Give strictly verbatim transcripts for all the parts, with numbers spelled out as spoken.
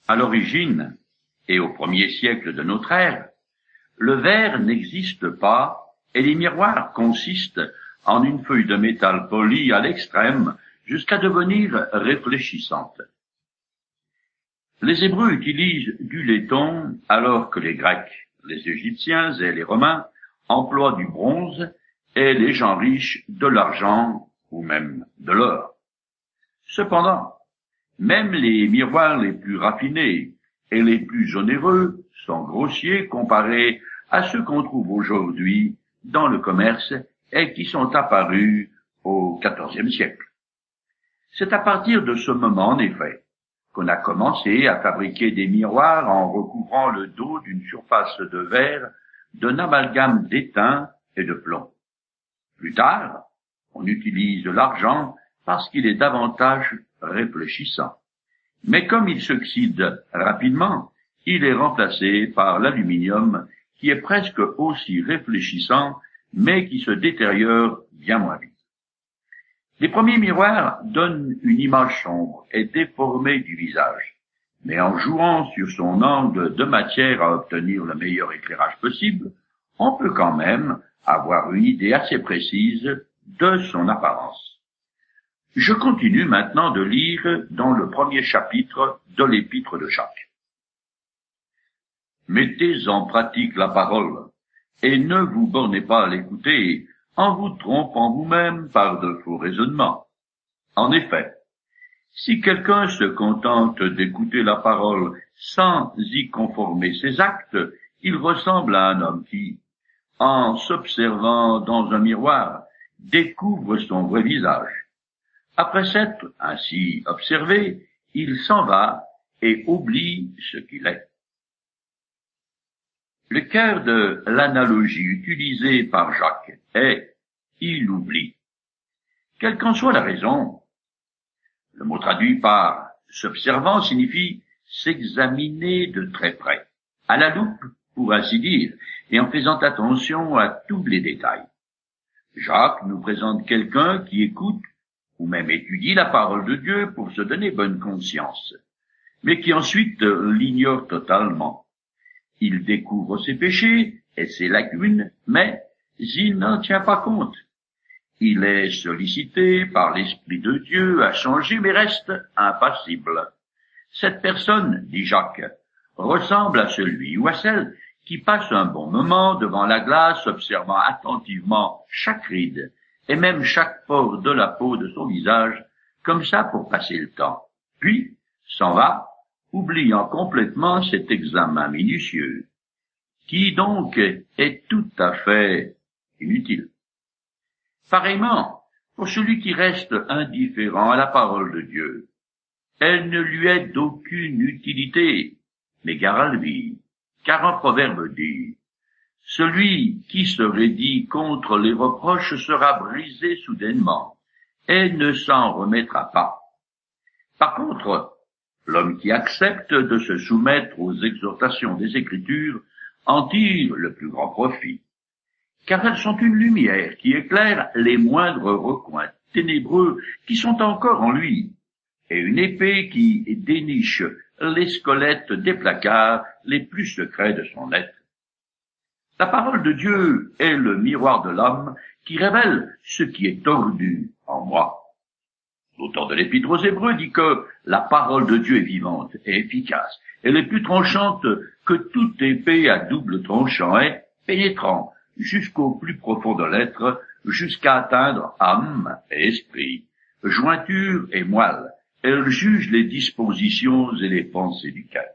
À l'origine, et au premier siècle de notre ère, le verre n'existe pas et les miroirs consistent en une feuille de métal polie à l'extrême jusqu'à devenir réfléchissante. Les Hébreux utilisent du laiton alors que les Grecs, les Égyptiens et les Romains emploient du bronze et les gens riches de l'argent ou même de l'or. Cependant, même les miroirs les plus raffinés et les plus onéreux sont grossiers comparés à ceux qu'on trouve aujourd'hui dans le commerce et qui sont apparus au quatorzième siècle. C'est à partir de ce moment, en effet, qu'on a commencé à fabriquer des miroirs en recouvrant le dos d'une surface de verre d'un amalgame d'étain et de plomb. Plus tard, on utilise l'argent parce qu'il est davantage réfléchissant. Mais comme il s'oxyde rapidement, il est remplacé par l'aluminium qui est presque aussi réfléchissant mais qui se détériore bien moins vite. Les premiers miroirs donnent une image sombre et déformée du visage, mais en jouant sur son angle de matière à obtenir le meilleur éclairage possible, on peut quand même avoir une idée assez précise de son apparence. Je continue maintenant de lire dans le premier chapitre de l'épître de Jacques. Mettez en pratique la parole, et ne vous bornez pas à l'écouter, en vous trompant vous-même par de faux raisonnements. En effet, si quelqu'un se contente d'écouter la parole sans y conformer ses actes, il ressemble à un homme qui, en s'observant dans un miroir, découvre son vrai visage. Après s'être ainsi observé, il s'en va et oublie ce qu'il est. Le cœur de l'analogie utilisée par Jacques est « il oublie ». Quelle qu'en soit la raison, le mot traduit par « s'observant » signifie s'examiner de très près, à la loupe pour ainsi dire, et en faisant attention à tous les détails. Jacques nous présente quelqu'un qui écoute ou même étudie la parole de Dieu pour se donner bonne conscience, mais qui ensuite l'ignore totalement. Il découvre ses péchés et ses lacunes, mais il n'en tient pas compte. Il est sollicité par l'Esprit de Dieu à changer, mais reste impassible. Cette personne, dit Jacques, ressemble à celui ou à celle qui passe un bon moment devant la glace, observant attentivement chaque ride et même chaque pore de la peau de son visage, comme ça pour passer le temps, puis s'en va, oubliant complètement cet examen minutieux, qui donc est tout à fait inutile. Pareillement, pour celui qui reste indifférent à la parole de Dieu, elle ne lui est d'aucune utilité, mais gare à lui, car un proverbe dit « Celui qui se raidit contre les reproches sera brisé soudainement, et ne s'en remettra pas. » Par contre, l'homme qui accepte de se soumettre aux exhortations des Écritures en tire le plus grand profit, car elles sont une lumière qui éclaire les moindres recoins ténébreux qui sont encore en lui, et une épée qui déniche les squelettes des placards les plus secrets de son être. La parole de Dieu est le miroir de l'homme qui révèle ce qui est tordu en moi. L'auteur de l'Épître aux Hébreux dit que la parole de Dieu est vivante et efficace. Elle est plus tranchante que toute épée à double tranchant et pénétrant jusqu'au plus profond de l'être, jusqu'à atteindre âme et esprit, jointure et moelle. Elle juge les dispositions et les pensées du cœur.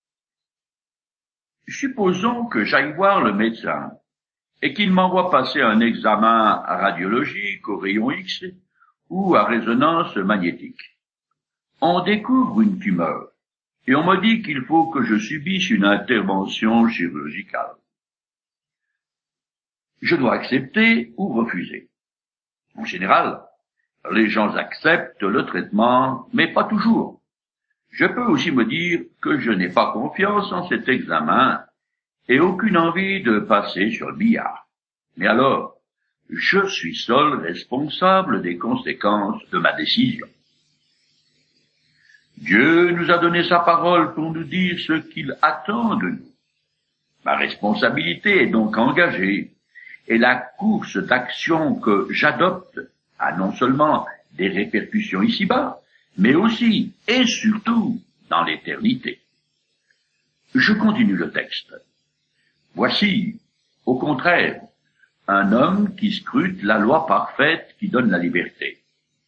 Supposons que j'aille voir le médecin et qu'il m'envoie passer un examen radiologique au rayon X ou à résonance magnétique. On découvre une tumeur et on me dit qu'il faut que je subisse une intervention chirurgicale. Je dois accepter ou refuser. En général, les gens acceptent le traitement, mais pas toujours. Je peux aussi me dire que je n'ai pas confiance en cet examen et aucune envie de passer sur le billard. Mais alors, je suis seul responsable des conséquences de ma décision. Dieu nous a donné sa parole pour nous dire ce qu'il attend de nous. Ma responsabilité est donc engagée, et la course d'action que j'adopte a non seulement des répercussions ici-bas, mais aussi et surtout dans l'éternité. Je continue le texte. Voici, au contraire, un homme qui scrute la loi parfaite qui donne la liberté.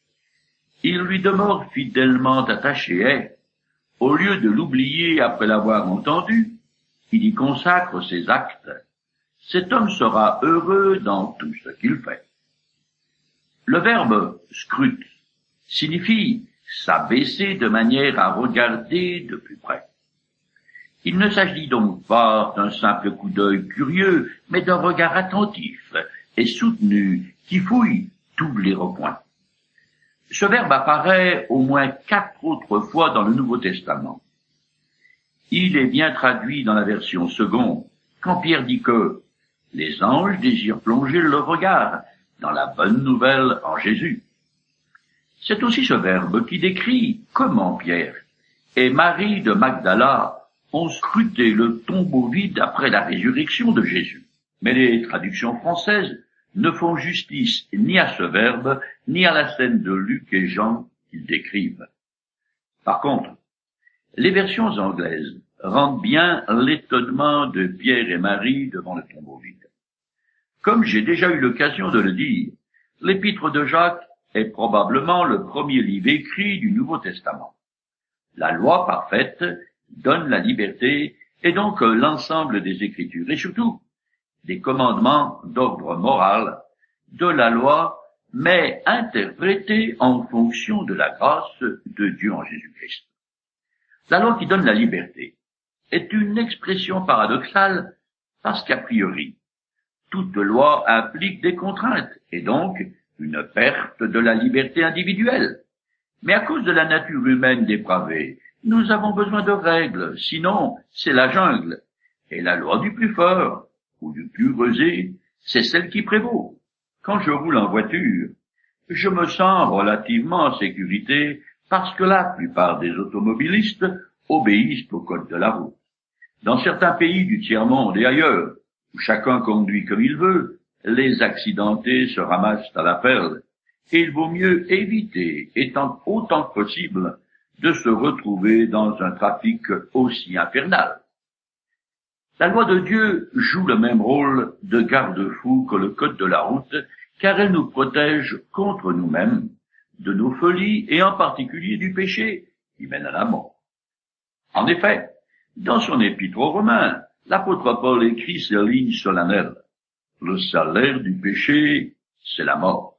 Il lui demeure fidèlement attaché et, au lieu de l'oublier après l'avoir entendu, il y consacre ses actes. Cet homme sera heureux dans tout ce qu'il fait. Le verbe scrute signifie s'abaisser de manière à regarder de plus près. Il ne s'agit donc pas d'un simple coup d'œil curieux, mais d'un regard attentif et soutenu qui fouille tous les recoins. Ce verbe apparaît au moins quatre autres fois dans le Nouveau Testament. Il est bien traduit dans la version seconde, quand Pierre dit que les anges désirent plonger le regard dans la bonne nouvelle en Jésus. C'est aussi ce verbe qui décrit comment Pierre et Marie de Magdala ont scruté le tombeau vide après la résurrection de Jésus. Mais les traductions françaises ne font justice ni à ce verbe, ni à la scène de Luc et Jean qu'ils décrivent. Par contre, les versions anglaises rendent bien l'étonnement de Pierre et Marie devant le tombeau vide. Comme j'ai déjà eu l'occasion de le dire, l'épître de Jacques est probablement le premier livre écrit du Nouveau Testament. La loi parfaite donne la liberté et donc l'ensemble des Écritures, et surtout des commandements d'ordre moral de la loi, mais interprétés en fonction de la grâce de Dieu en Jésus-Christ. La loi qui donne la liberté est une expression paradoxale parce qu'a priori, toute loi implique des contraintes et donc une perte de la liberté individuelle. Mais à cause de la nature humaine dépravée, nous avons besoin de règles, sinon c'est la jungle. Et la loi du plus fort ou du plus rusé, c'est celle qui prévaut. Quand je roule en voiture, je me sens relativement en sécurité parce que la plupart des automobilistes obéissent au code de la route. Dans certains pays du tiers-monde et ailleurs, où chacun conduit comme il veut, les accidentés se ramassent à la perle, et il vaut mieux éviter, étant autant que possible, de se retrouver dans un trafic aussi infernal. La loi de Dieu joue le même rôle de garde-fou que le code de la route, car elle nous protège contre nous-mêmes, de nos folies et en particulier du péché qui mène à la mort. En effet, dans son épître aux Romains, l'apôtre Paul écrit ces lignes solennelles. Le salaire du péché, c'est la mort.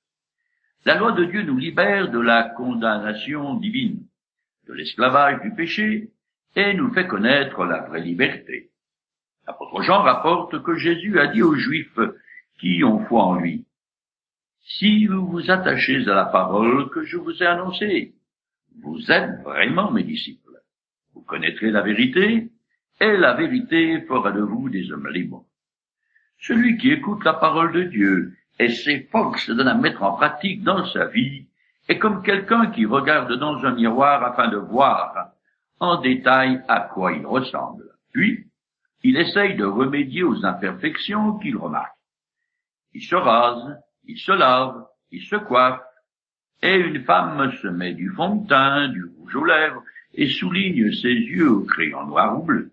La loi de Dieu nous libère de la condamnation divine, de l'esclavage du péché, et nous fait connaître la vraie liberté. L'apôtre Jean rapporte que Jésus a dit aux Juifs qui ont foi en lui, « Si vous vous attachez à la parole que je vous ai annoncée, vous êtes vraiment mes disciples. Vous connaîtrez la vérité, et la vérité fera de vous des hommes libres. » Celui qui écoute la parole de Dieu et s'efforce de la mettre en pratique dans sa vie est comme quelqu'un qui regarde dans un miroir afin de voir en détail à quoi il ressemble. Puis, il essaye de remédier aux imperfections qu'il remarque. Il se rase, il se lave, il se coiffe, et une femme se met du fond de teint, du rouge aux lèvres, et souligne ses yeux au crayon noir ou bleu.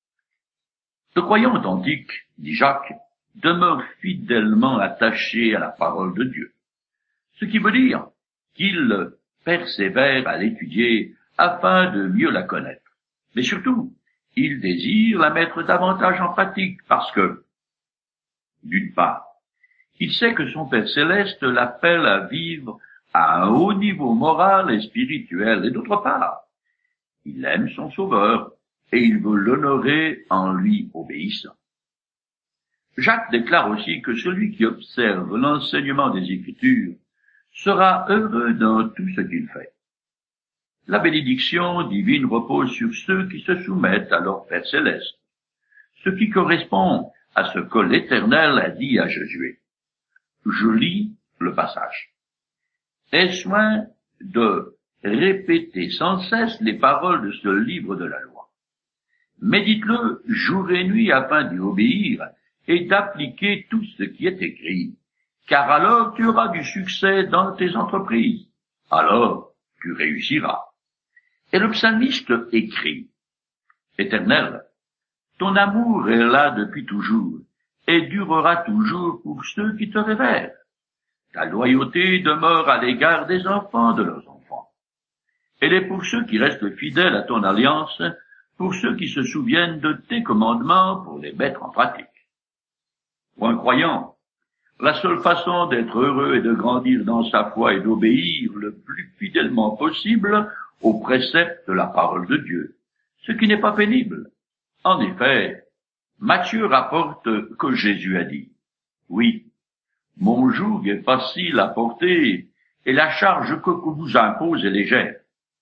Le croyant authentique, dit Jacques, demeure fidèlement attaché à la parole de Dieu, ce qui veut dire qu'il persévère à l'étudier afin de mieux la connaître. Mais surtout, il désire la mettre davantage en pratique parce que, d'une part, il sait que son Père céleste l'appelle à vivre à un haut niveau moral et spirituel, et d'autre part, il aime son Sauveur et il veut l'honorer en lui obéissant. Jacques déclare aussi que celui qui observe l'enseignement des Écritures sera heureux dans tout ce qu'il fait. La bénédiction divine repose sur ceux qui se soumettent à leur Père céleste, ce qui correspond à ce que l'Éternel a dit à Josué. Je lis le passage. « Aie soin de répétez sans cesse les paroles de ce livre de la loi. Médite-le jour et nuit afin d'y obéir et d'appliquer tout ce qui est écrit, car alors tu auras du succès dans tes entreprises. Alors tu réussiras. Et le psalmiste écrit, « Éternel, ton amour est là depuis toujours et durera toujours pour ceux qui te révèrent. Ta loyauté demeure à l'égard des enfants de leurs enfants. Elle est pour ceux qui restent fidèles à ton alliance, pour ceux qui se souviennent de tes commandements pour les mettre en pratique. » Pour un croyant, la seule façon d'être heureux est de grandir dans sa foi et d'obéir le plus fidèlement possible aux préceptes de la parole de Dieu, ce qui n'est pas pénible. En effet, Matthieu rapporte que Jésus a dit, « Oui, mon joug est facile à porter et la charge que vous impose est légère. »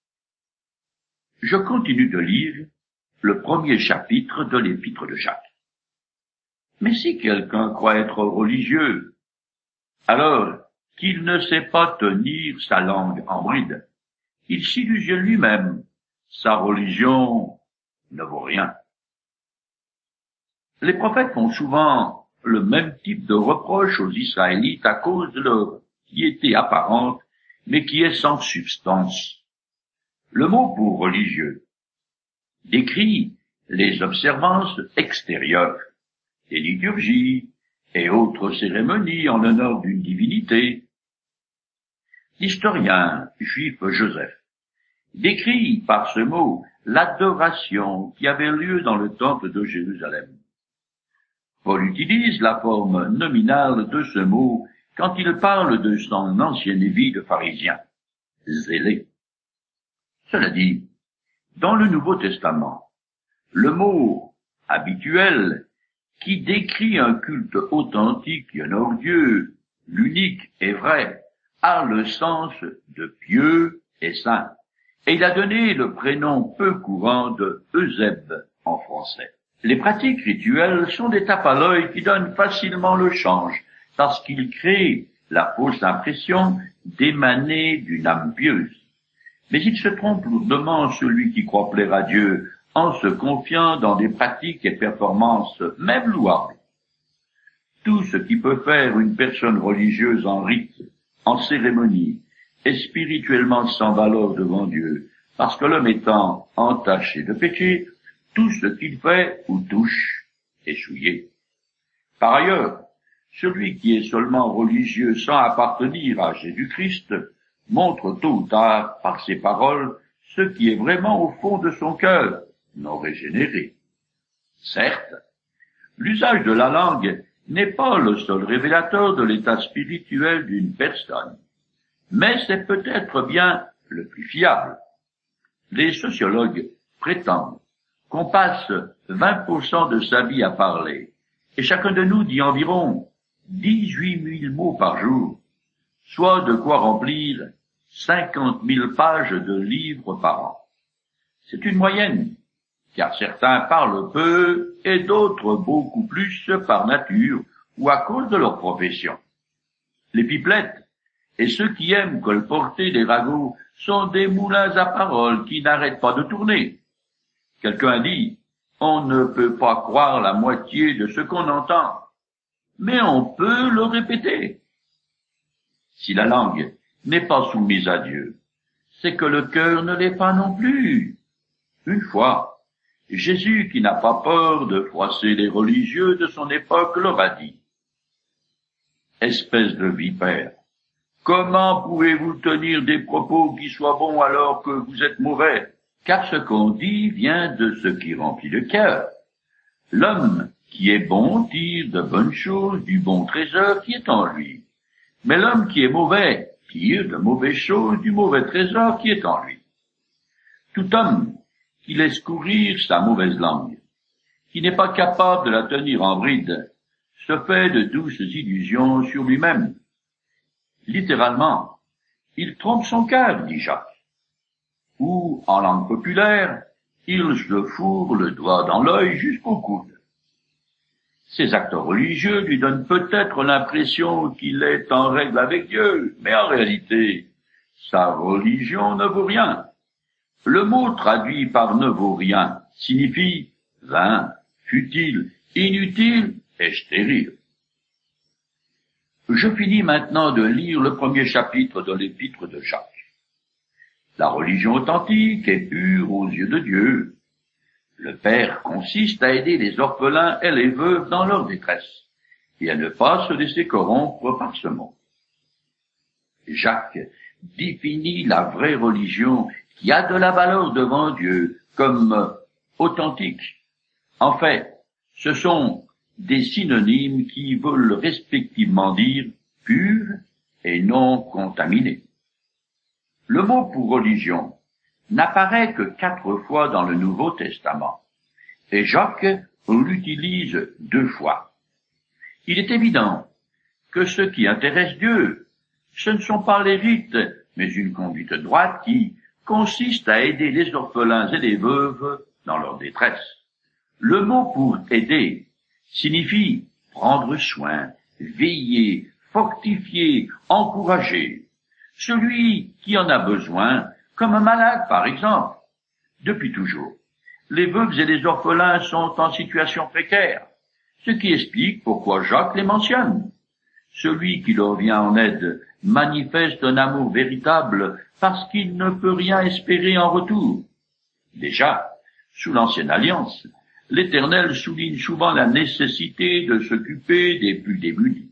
Je continue de lire le premier chapitre de l'épître de Jacques. Mais si quelqu'un croit être religieux, alors qu'il ne sait pas tenir sa langue en bride, il s'illusionne lui-même. Sa religion ne vaut rien. Les prophètes font souvent le même type de reproche aux Israélites à cause de leur piété apparente, mais qui est sans substance. Le mot pour religieux décrit les observances extérieures, les liturgies et autres cérémonies en l'honneur d'une divinité. L'historien juif Joseph décrit par ce mot l'adoration qui avait lieu dans le temple de Jérusalem. Paul utilise la forme nominale de ce mot quand il parle de son ancienne vie de pharisien, zélé. Cela dit, dans le Nouveau Testament, le mot habituel qui décrit un culte authentique qui honore Dieu, l'unique et vrai, a le sens de pieux et saint, et il a donné le prénom peu courant de Eusèbe en français. Les pratiques rituelles sont des tapes à l'œil qui donnent facilement le change, parce qu'ils créent la fausse impression d'émaner d'une âme pieuse. Mais il se trompe lourdement celui qui croit plaire à Dieu en se confiant dans des pratiques et performances même louables. Tout ce qui peut faire une personne religieuse en rite, en cérémonie, est spirituellement sans valeur devant Dieu, parce que l'homme étant entaché de péché, tout ce qu'il fait ou touche est souillé. Par ailleurs, celui qui est seulement religieux sans appartenir à Jésus-Christ montre tôt ou tard, par ses paroles, ce qui est vraiment au fond de son cœur, non régénéré. Certes, l'usage de la langue n'est pas le seul révélateur de l'état spirituel d'une personne, mais c'est peut-être bien le plus fiable. Les sociologues prétendent qu'on passe vingt pour cent de sa vie à parler, et chacun de nous dit environ dix-huit mille mots par jour, soit de quoi remplir cinquante mille pages de livres par an. C'est une moyenne, car certains parlent peu et d'autres beaucoup plus par nature ou à cause de leur profession. Les pipelettes et ceux qui aiment colporter des ragots sont des moulins à paroles qui n'arrêtent pas de tourner. Quelqu'un dit, on ne peut pas croire la moitié de ce qu'on entend, mais on peut le répéter. Si la langue n'est pas soumise à Dieu, c'est que le cœur ne l'est pas non plus. Une fois, Jésus, qui n'a pas peur de froisser les religieux de son époque, leur a dit, « Espèce de vipère, comment pouvez-vous tenir des propos qui soient bons alors que vous êtes mauvais? Car ce qu'on dit vient de ce qui remplit le cœur. L'homme qui est bon tire de bonnes choses du bon trésor qui est en lui. Mais l'homme qui est mauvais tire de mauvaises choses du mauvais trésor qui est en lui. Tout homme qui laisse courir sa mauvaise langue, qui n'est pas capable de la tenir en bride, se fait de douces illusions sur lui-même. Littéralement, il trompe son cœur, dit Jacques. Ou, en langue populaire, il se fourre le doigt dans l'œil jusqu'au coude. Ces actes religieux lui donnent peut-être l'impression qu'il est en règle avec Dieu, mais en réalité, sa religion ne vaut rien. Le mot traduit par ne vaut rien signifie vain, futile, inutile et stérile. Je finis maintenant de lire le premier chapitre de l'épître de Jacques. La religion authentique est pure aux yeux de Dieu. Le Père consiste à aider les orphelins et les veuves dans leur détresse, et à ne pas se laisser corrompre par ce monde. Jacques définit la vraie religion qui a de la valeur devant Dieu comme authentique. En fait, ce sont des synonymes qui veulent respectivement dire pur et non contaminé. Le mot pour religion n'apparaît que quatre fois dans le Nouveau Testament, et Jacques l'utilise deux fois. Il est évident que ce qui intéresse Dieu, ce ne sont pas les rites, mais une conduite droite qui consiste à aider les orphelins et les veuves dans leur détresse. Le mot pour aider signifie prendre soin, veiller, fortifier, encourager. Celui qui en a besoin, comme un malade par exemple. Depuis toujours, les veuves et les orphelins sont en situation précaire, ce qui explique pourquoi Jacques les mentionne. Celui qui leur vient en aide manifeste un amour véritable parce qu'il ne peut rien espérer en retour. Déjà, sous l'Ancienne Alliance, l'Éternel souligne souvent la nécessité de s'occuper des plus démunis.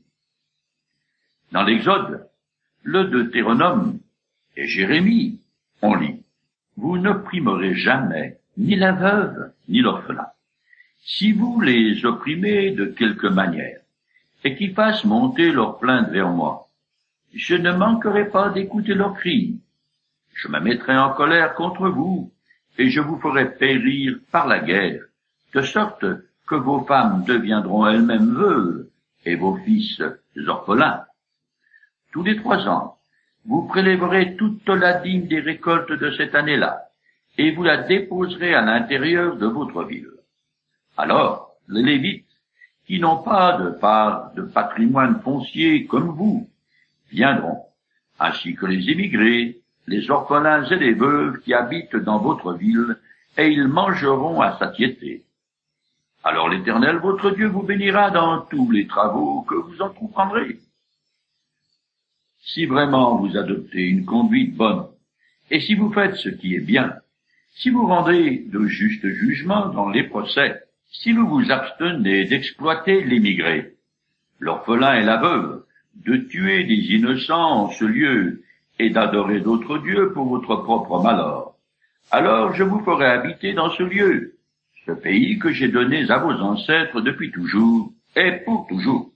Dans l'Exode, le Deutéronome et Jérémie, on lit « Vous n'opprimerez jamais ni la veuve ni l'orphelin. Si vous les opprimez de quelque manière, et qu'ils fassent monter leur plainte vers moi, je ne manquerai pas d'écouter leurs cris. Je me mettrai en colère contre vous, et je vous ferai périr par la guerre, de sorte que vos femmes deviendront elles-mêmes veuves, et vos fils orphelins. Tous les trois ans, vous prélèverez toute la dîme des récoltes de cette année-là, et vous la déposerez à l'intérieur de votre ville. Alors, les Lévites, qui n'ont pas de part de patrimoine foncier comme vous, viendront, ainsi que les émigrés, les orphelins et les veuves qui habitent dans votre ville, et ils mangeront à satiété. Alors l'Éternel, votre Dieu, vous bénira dans tous les travaux que vous entreprendrez. Si vraiment vous adoptez une conduite bonne, et si vous faites ce qui est bien, si vous rendez de justes jugements dans les procès, si vous vous abstenez d'exploiter l'immigré, l'orphelin et la veuve, de tuer des innocents en ce lieu et d'adorer d'autres dieux pour votre propre malheur, alors je vous ferai habiter dans ce lieu, ce pays que j'ai donné à vos ancêtres depuis toujours et pour toujours.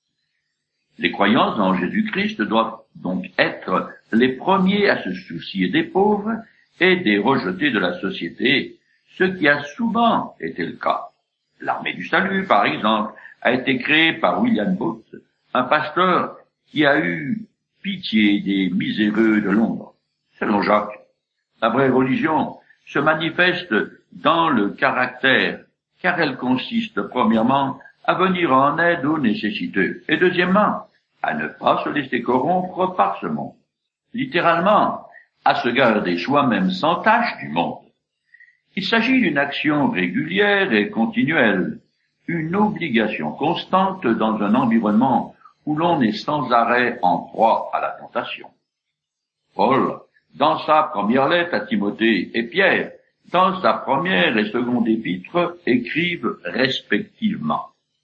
Les croyants en Jésus-Christ doivent donc être les premiers à se soucier des pauvres et des rejetés de la société, ce qui a souvent été le cas. L'armée du salut, par exemple, a été créée par William Booth, un pasteur qui a eu pitié des miséreux de Londres. Selon Jacques, la vraie religion se manifeste dans le caractère, car elle consiste premièrement à venir en aide aux nécessiteux, et deuxièmement, à ne pas se laisser corrompre par ce monde. Littéralement, à se garder soi-même sans tache du monde. Il s'agit d'une action régulière et continuelle, une obligation constante dans un environnement où l'on est sans arrêt en proie à la tentation. Paul, dans sa première lettre à Timothée, et Pierre, dans sa première et seconde épître, écrivent respectivement.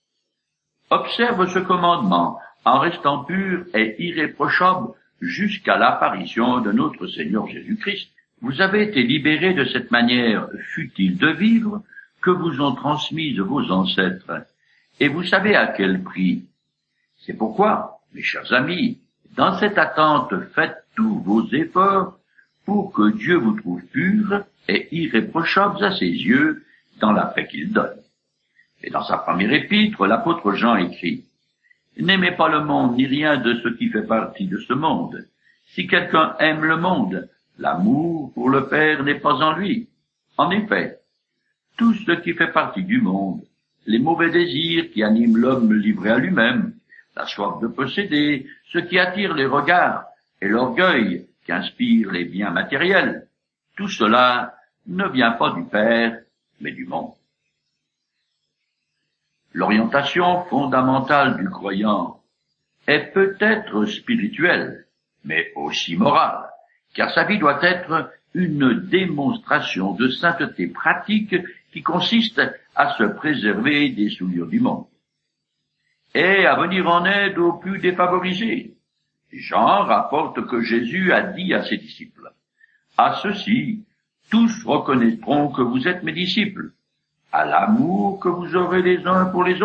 Observe ce commandement en restant pur et irréprochable jusqu'à l'apparition de notre Seigneur Jésus-Christ. Vous avez été libérés de cette manière futile de vivre que vous ont transmise vos ancêtres, et vous savez à quel prix. C'est pourquoi, mes chers amis, dans cette attente, faites tous vos efforts pour que Dieu vous trouve purs et irréprochables à ses yeux dans la paix qu'il donne. Et dans sa première épître, l'apôtre Jean écrit « N'aimez pas le monde ni rien de ce qui fait partie de ce monde. Si quelqu'un aime le monde, l'amour pour le Père n'est pas en lui. En effet, tout ce qui fait partie du monde, les mauvais désirs qui animent l'homme livré à lui-même, la soif de posséder, ce qui attire les regards et l'orgueil qu'inspirent les biens matériels, tout cela ne vient pas du Père, mais du monde. L'orientation fondamentale du croyant est peut-être spirituelle, mais aussi morale, car sa vie doit être une démonstration de sainteté pratique qui consiste à se préserver des souillures du monde et à venir en aide aux plus défavorisés. Jean rapporte que Jésus a dit à ses disciples: « À ceux-ci, tous reconnaîtront que vous êtes mes disciples, à l'amour que vous aurez les uns pour les autres. »